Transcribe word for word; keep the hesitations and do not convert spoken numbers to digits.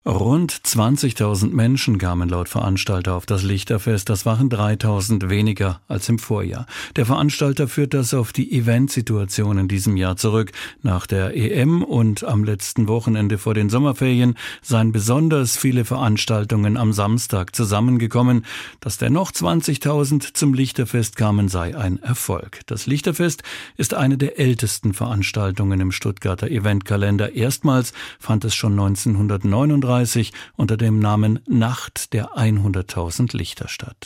Rund zwanzigtausend Menschen kamen laut Veranstalter auf das Lichterfest. Das waren dreitausend weniger als im Vorjahr. Der Veranstalter führt das auf die Eventsituation in diesem Jahr zurück. Nach der E M und am letzten Wochenende vor den Sommerferien seien besonders viele Veranstaltungen am Samstag zusammengekommen. Dass dennoch zwanzigtausend zum Lichterfest kamen, sei ein Erfolg. Das Lichterfest ist eine der ältesten Veranstaltungen im Stuttgarter Eventkalender. Erstmals fand es schon neunzehnhundertneununddreißig unter dem Namen Nacht der hunderttausend Lichter statt.